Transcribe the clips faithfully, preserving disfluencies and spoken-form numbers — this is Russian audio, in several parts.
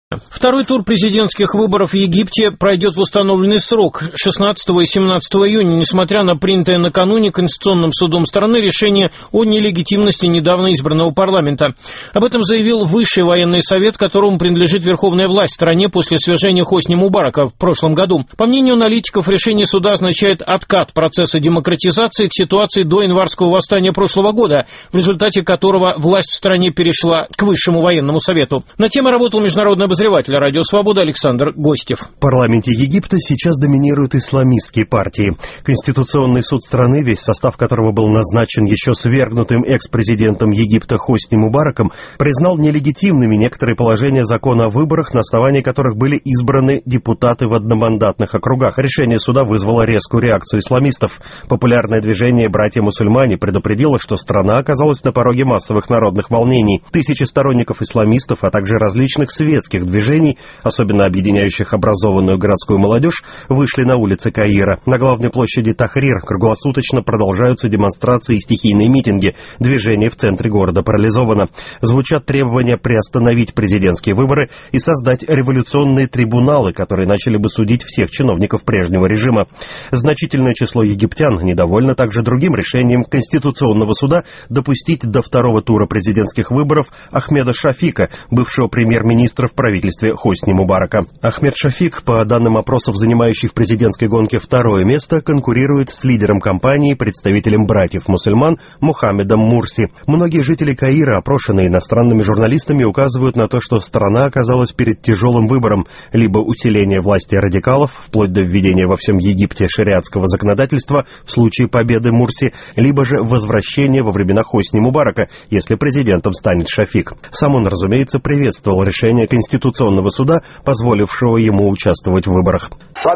Второй тур президентских выборов в Египте пройдет в установленный срок шестнадцатого и семнадцатого июня, несмотря на принятое накануне Конституционным судом страны решение о нелегитимности недавно избранного парламента. Об этом заявил Высший военный совет, которому принадлежит верховная власть в стране после свержения Хосни Мубарака в прошлом году. По мнению аналитиков, решение суда означает откат процесса демократизации к ситуации до январского восстания прошлого года, в результате которого власть в стране перешла к Высшему военному совету. На тему работал международный обозреватель «Радио Свобода» Александр Гостев. В парламенте Египта сейчас доминируют исламистские партии. Конституционный суд страны, весь состав которого был назначен еще свергнутым экс-президентом Египта Хосни Мубараком, признал нелегитимными некоторые положения закона о выборах, на основании которых были избраны депутаты в одномандатных округах. Решение суда вызвало резкую реакцию исламистов. Популярное движение «Братья-мусульмане» предупредило, что страна оказалась на пороге массовых народных волнений. Тысячи сторонников исламистов, а также различных светских движений, особенно объединяющих образованную городскую молодежь, вышли на улицы Каира. На главной площади Тахрир круглосуточно продолжаются демонстрации и стихийные митинги. Движение в центре города парализовано. Звучат требования приостановить президентские выборы и создать революционные трибуналы, которые начали бы судить всех чиновников прежнего режима. Значительное число египтян недовольно также другим решением Конституционного суда допустить до второго тура президентских выборов Ахмеда Шафика, бывшего премьер-министра в правительстве Хосни Мубарака. Ахмед Шафик, по данным опросов, занимающий в президентской гонке второе место, конкурирует с лидером кампании, представителем братьев-мусульман Мухаммедом Мурси. Многие жители Каира, опрошенные иностранными журналистами, указывают на то, что страна оказалась перед тяжелым выбором: либо усиление власти радикалов, вплоть до введения во всем Египте шариатского законодательства в случае победы Мурси, либо же возвращение во времена Хосни Мубарака, если президентом станет Шафик. Сам он, разумеется, приветствовал решение Конституционного суда, позволившего ему участвовать в выборах.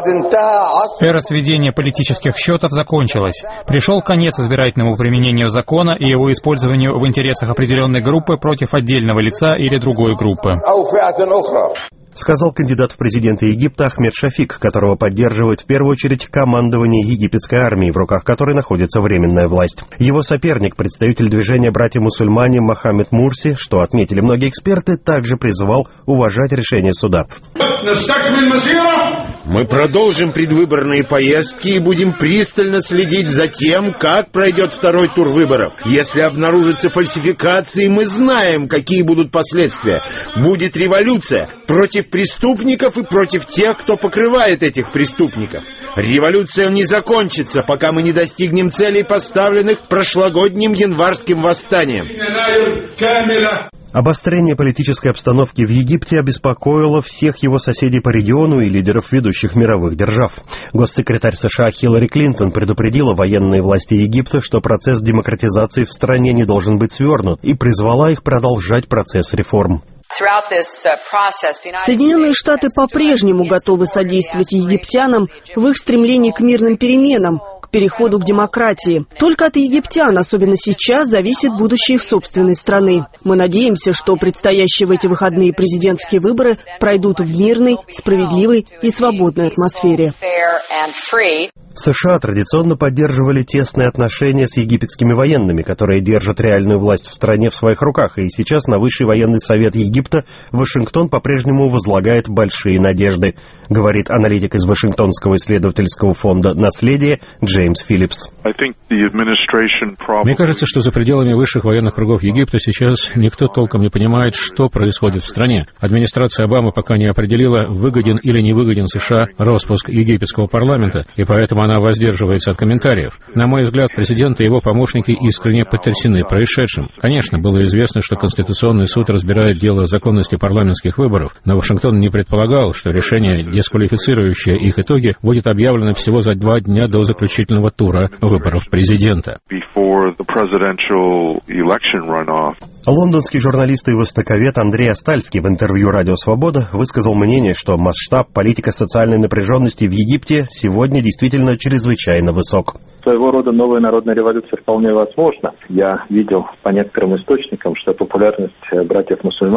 Эра сведения политических счетов закончилась. Пришел конец избирательному применению закона и его использованию в интересах определенной группы против отдельного лица или другой группы. Сказал кандидат в президенты Египта Ахмед Шафик, которого поддерживает в первую очередь командование египетской армии, в руках которой находится временная власть. Его соперник, представитель движения «Братья-мусульмане» Мохаммед Мурси, что отметили многие эксперты, также призывал уважать решение суда. Мы продолжим предвыборные поездки и будем пристально следить за тем, как пройдет второй тур выборов. Если обнаружатся фальсификации, мы знаем, какие будут последствия. Будет революция против преступников и против тех, кто покрывает этих преступников. Революция не закончится, пока мы не достигнем целей, поставленных прошлогодним январским восстанием. Обострение политической обстановки в Египте обеспокоило всех его соседей по региону и лидеров ведущих мировых держав. Госсекретарь США Хиллари Клинтон предупредила военные власти Египта, что процесс демократизации в стране не должен быть свернут, и призвала их продолжать процесс реформ. Соединенные Штаты по-прежнему готовы содействовать египтянам в их стремлении к мирным переменам, к переходу к демократии. Только от египтян, особенно сейчас, зависит будущее их собственной страны. Мы надеемся, что предстоящие в эти выходные президентские выборы пройдут в мирной, справедливой и свободной атмосфере. США традиционно поддерживали тесные отношения с египетскими военными, которые держат реальную власть в стране в своих руках, и сейчас на Высший военный совет Египта Вашингтон по-прежнему возлагает большие надежды, говорит аналитик из Вашингтонского исследовательского фонда «Наследие» Джеймс Филлипс. Мне кажется, что за пределами высших военных кругов Египта сейчас никто толком не понимает, что происходит в стране. Администрация Обамы пока не определила, выгоден или не выгоден США распуск египетского парламента, и поэтому она воздерживается от комментариев. На мой взгляд, президент и его помощники искренне потрясены происшедшим. Конечно, было известно, что Конституционный суд разбирает дело о законности парламентских выборов, но Вашингтон не предполагал, что решение, дисквалифицирующее их итоги, будет объявлено всего за два дня до заключительного тура выборов президента. Лондонский журналист и востоковед Андрей Астальский в интервью «Радио Свобода» высказал мнение, что масштаб политико-социальной напряженности в Египте сегодня действительно чрезвычайно высок. Своего рода новая народная революция вполне возможна. Я видел по некоторым источникам, что популярность братьев-мусульман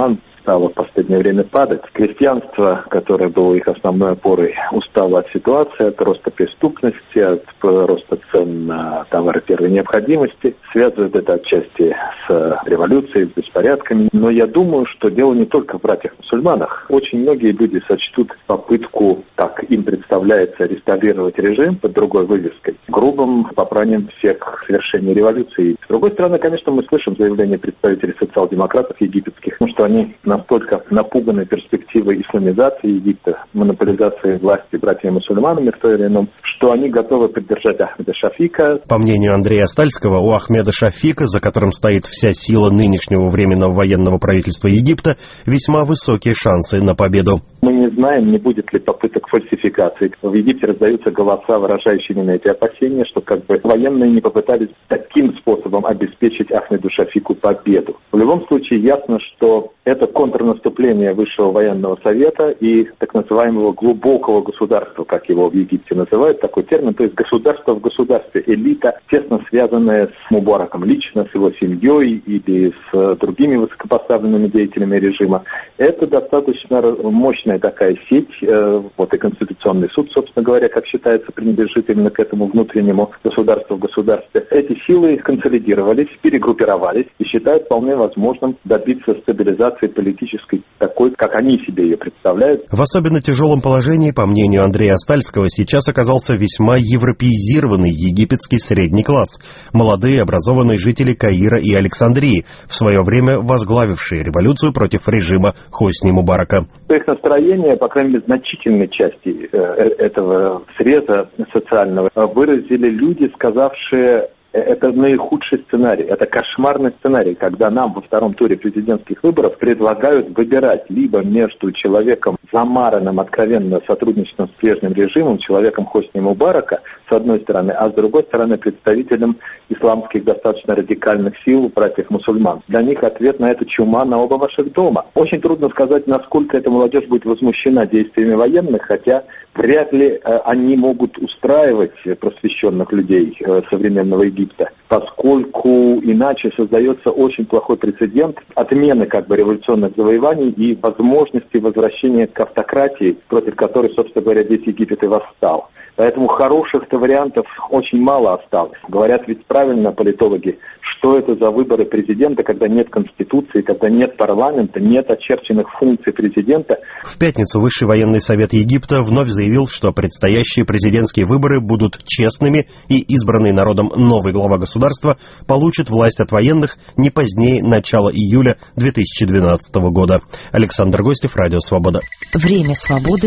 стало в последнее время падать. Крестьянство, которое было их основной опорой, устало от ситуации, от роста преступности, от роста цен на товары первой необходимости. Связывают это отчасти с революцией, с беспорядками. Но я думаю, что дело не только в братьях-мусульманах. Очень многие люди сочтут попытку, так им представляется, реставрировать режим под другой вывеской грубым попранием всех совершений революции. С другой стороны, конечно, мы слышим заявления представителей социал-демократов египетских, ну, что они настолько напуганы перспективой исламизации Египта, монополизации власти братьями-мусульманами в той или ином, что они готовы поддержать Ахмеда Шафика. По мнению Андрея Стальского, у Ахмеда Шафика, за которым стоит вся сила нынешнего временного военного правительства Египта, весьма высокие шансы на победу. Мы не знаем, не будет ли попыток фальсификации. В Египте раздаются голоса, выражающие именно эти опасения, что как бы военные не попытались таким способом обеспечить Ахмеду Шафику победу. В любом случае ясно, что это контрнаступление Высшего военного совета и так называемого глубокого государства, как его в Египте называют, такой термин, то есть государство в государстве, элита, тесно связанная с Мубараком лично, с его семьей или с другими высокопоставленными деятелями режима. Это достаточно мощная такая сеть, вот и Конституционный суд, собственно говоря, как считается, пренебрежит именно к этому внутреннему государству в государстве. Эти силы консолидировались, перегруппировались и считают вполне возможным добиться стабилизации политической такой, как они себе ее представляют. В особенно тяжелом положении, по мнению Андрея Стальского, сейчас оказался весьма европеизированный египетский средний класс, молодые образованные жители Каира и Александрии, в свое время возглавившие революцию против режима Хосни Мубарака. Их настроение, по крайней мере, значительной части э, этого среза социального выразили люди, сказавшие: это наихудший сценарий, это кошмарный сценарий, когда нам во втором туре президентских выборов предлагают выбирать либо между человеком, замаранным откровенно сотрудничеством с прежним режимом, человеком Хосни Мубарака, с одной стороны, а с другой стороны представителем исламских достаточно радикальных сил, братьев-мусульман. Для них ответ на это чума на оба ваших дома. Очень трудно сказать, насколько эта молодежь будет возмущена действиями военных, хотя вряд ли э, они могут устраивать просвещенных людей э, современного Египта, поскольку иначе создается очень плохой прецедент отмены как бы революционных завоеваний и возможности возвращения к автократии, против которой, собственно говоря, здесь Египет и восстал. Поэтому хороших-то вариантов очень мало осталось. Говорят ведь правильно политологи, что это за выборы президента, когда нет конституции, когда нет парламента, нет очерченных функций президента. В пятницу Высший военный совет Египта вновь заявил, что предстоящие президентские выборы будут честными, и избранный народом новый глава государства получит власть от военных не позднее начала июля две тысячи двенадцатого года. Александр Гостев, Радио Свобода. Время свободы.